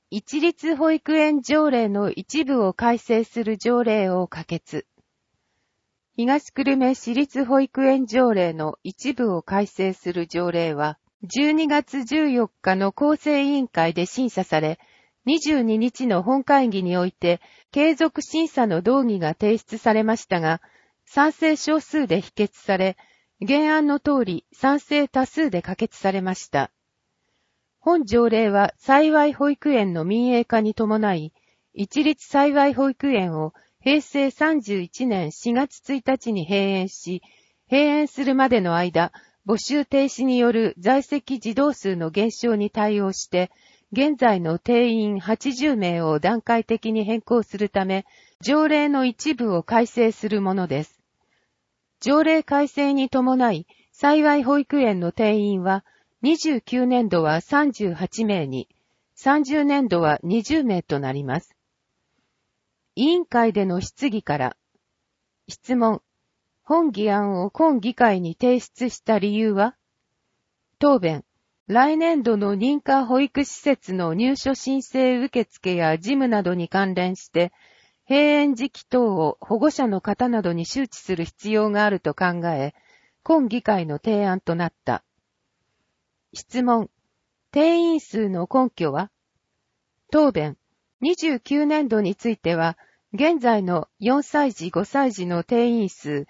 一律保育園条例の一部を改正する条例を可決。東久留米市立保育園条例の一部を改正する条例は、12月14日の構成委員会で審査され、22日の本会議において、継続審査の動議が提出されましたが、賛成少数で否決され、原案の通り賛成多数で可決されました。本条例は幸保育園の民営化に伴い、一律幸保育園を平成31年4月1日に閉園し、閉園するまでの間、募集停止による在籍児童数の減少に対応して、現在の定員80名を段階的に変更するため、条例の一部を改正するものです。条例改正に伴い、幸保育園の定員は、29年度は38名に、30年度は20名となります。委員会での質疑から、質問。本議案を今議会に提出した理由は？答弁。来年度の認可保育施設の入所申請受付や事務などに関連して、閉園時期等を保護者の方などに周知する必要があると考え、今議会の提案となった。質問。定員数の根拠は？答弁。29年度については、現在の4歳児5歳児の定員数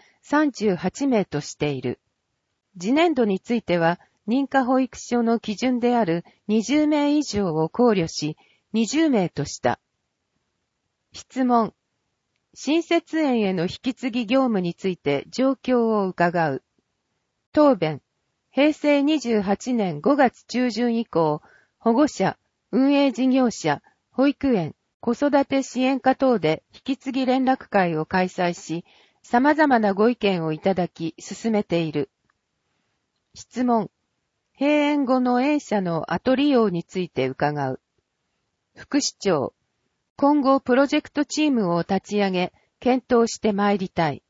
38名としている。次年度については、認可保育所の基準である20名以上を考慮し、20名とした。質問。新設園への引き継ぎ業務について状況を伺う。答弁。平成28年5月中旬以降、保護者、運営事業者、保育園、子育て支援課等で引き継ぎ連絡会を開催し、様々なご意見をいただき進めている。質問。閉園後の園舎の後利用について伺う。副市長。今後プロジェクトチームを立ち上げ、検討してまいりたい。